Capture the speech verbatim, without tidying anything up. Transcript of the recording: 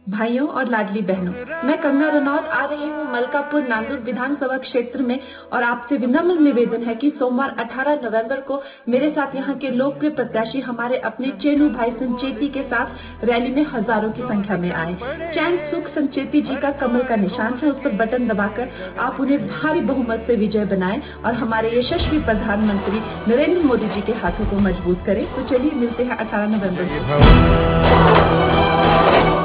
भाइयों और लाडली बहनों, मैं कंगना रनौत आ रही हूँ मलकापुर नांदुर विधानसभा क्षेत्र में और आपसे विनम्र निवेदन है कि सोमवार अठारह नवंबर को मेरे साथ यहाँ के लोकप्रिय प्रत्याशी हमारे अपने चेनू भाई संचेती के साथ रैली में हजारों की संख्या में आए। चैन सुख संचेती जी का कमल का निशान है, उस पर बटन दबाकर आप उन्हें भारी बहुमत से विजय बनाएं और हमारे यशस्वी प्रधानमंत्री नरेंद्र मोदी जी के हाथों को मजबूत करें। तो चलिए मिलते हैं अठारह नवंबर को।